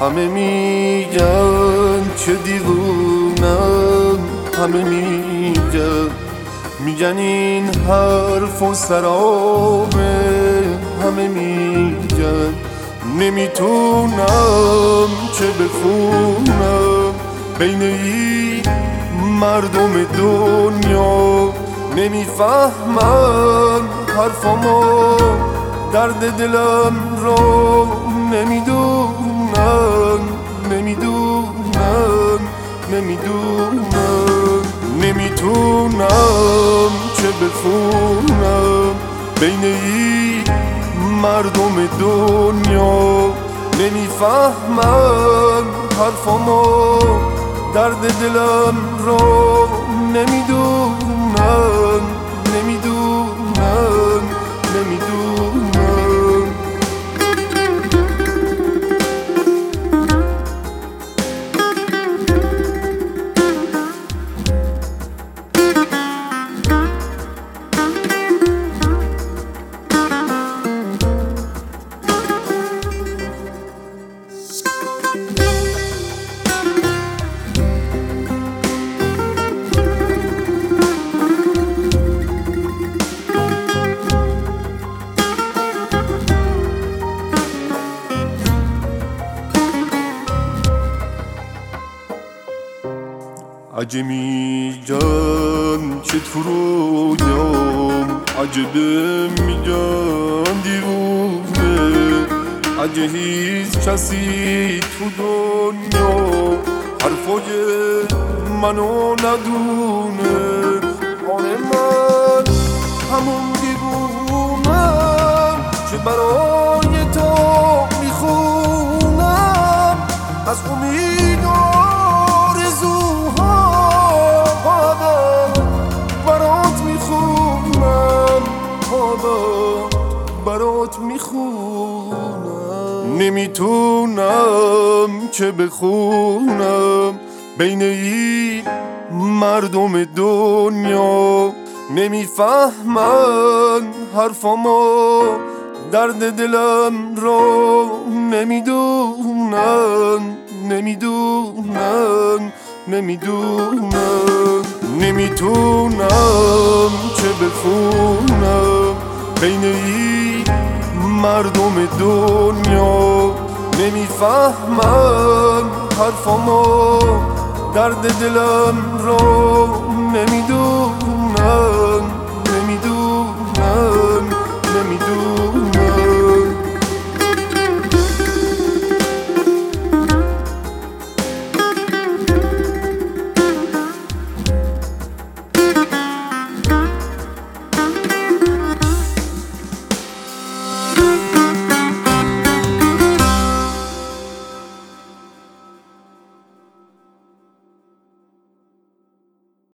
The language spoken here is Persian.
همه میگن که دیوونم، همه میگن این حرف و سرابه، همه میگن نمیتونم که بخونم بین این مردم دنیا، نمیفهمن حرفامو، درد دلم رو نمیدونن، نمیتونم که بخونم بین این مردم دنیا، نمیفهمن حرفامو، درد دلم رو نمیدونن. اگه میگن که تو رویام عجبه، میگن دیوونه، اگه هیچ کسی تو دنیا حرفای منو ندونه، آره من همون دیوونم که برای تو میخونم از امید و برات میخونم. نمیتونم که بخونم بین این مردم دنیا، نمیفهمن حرفامو، درد دلم رو نمیدونن. نمیتونم که بخونم بین این مردم دنیا، نمیفهمن حرفامو، درد دلم رو نمیدونن.